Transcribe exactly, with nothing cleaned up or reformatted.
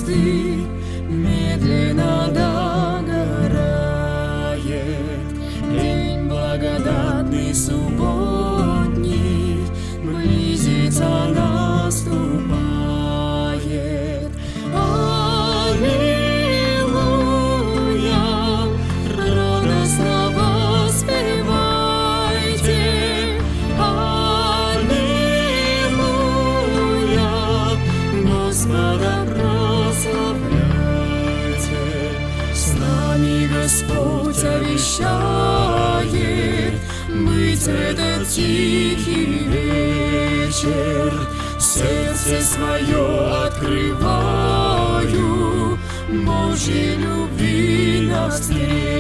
звезды медленно догорает. День благодатный субботний близится, наступает. Аллилуйя, радостно воспевайте. Аллилуйя, Господа прославляйте. С нами Господь обещает быть в этот тихий вечер. Сердце свое открываю Божьей любви навстречу.